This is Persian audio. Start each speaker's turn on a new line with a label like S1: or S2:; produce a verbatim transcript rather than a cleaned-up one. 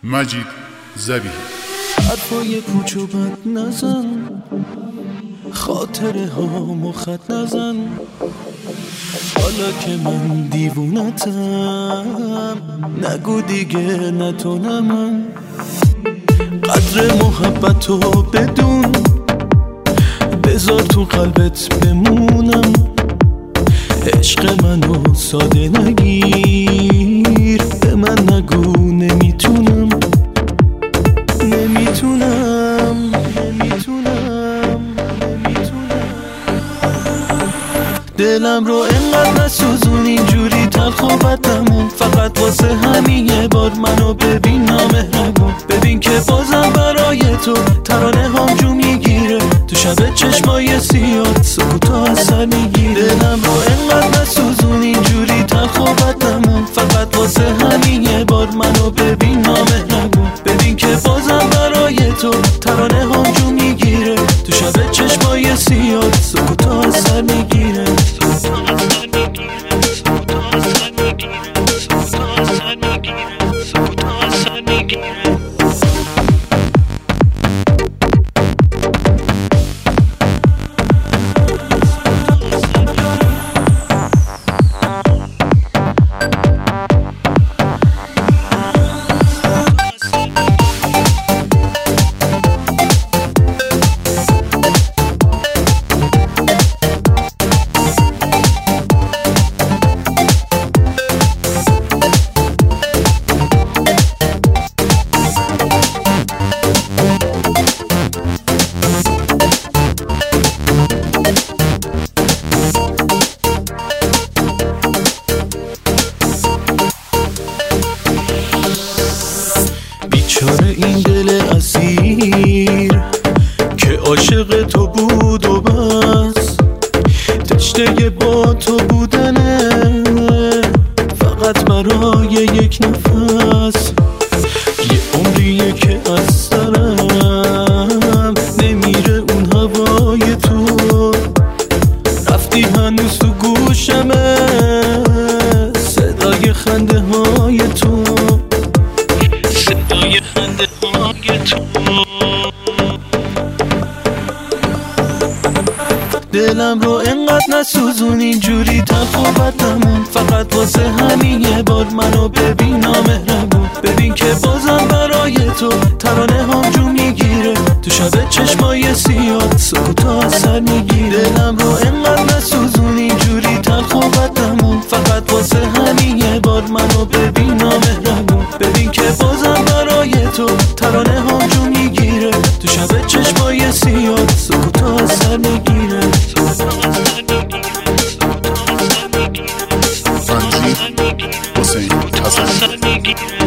S1: مجید ذبیحی.
S2: حرفای پوچ و بد نزن، خاطره هامو خط نزن. حالا که من دیوونتم نگو دیگه نه تو نه من. قدر محبتو بدون، بذار تو قلبت بمونم. عشق منو ساده نگیر، به من نگو نمیتونم نمیتونم نمیتونم نمیتونم. دلم رو انقدر نسوزون اینجوری تلخ و بدمون. فقط واسه همین یه بار منو ببین نامهربون. ببین که بازم برای تو ترانه هم جو میگیره. تو شب چشمای سیاه سکوتا از سر میگیره. دلم رو انقدر نسوزون اینجوری تلخ و بدمون. فقط واسه همین یه بار منو ببین نامهربون. ببین که بازم برای تو ترانه هم جو میگیره. تو شب چشمای سیاه سکوتا از سر میگیره. بیچاره این دل اسیر که عاشق تو بود و بس. تشنه با تو بودنه فقط برای یک نفس. یه عمریه که از سرم نمیره اون هوای تو. رفتی هنوز تو گوشمه صدای خنده های تو. صدای خنده های تو. دلم رو انقدر نسوزون اینجوری تلخ و بدمون. فقط واسه همین یه بار منو ببین نامهربون. ببین که بازم برای تو ترانه هم جو میگیره. تو شب چشمای سیاه سکوتا از سر میگیره. دلم رو انقدر نسوزون اینجوری تلخ و بدمون. فقط واسه همین یه بار منو ببین نامهربون. ببین که بازم برای تو ترانه هم جو میگیره. تو شب چشمای سیاه سکوتا از سر میگیره.
S1: فنزی حسین حسن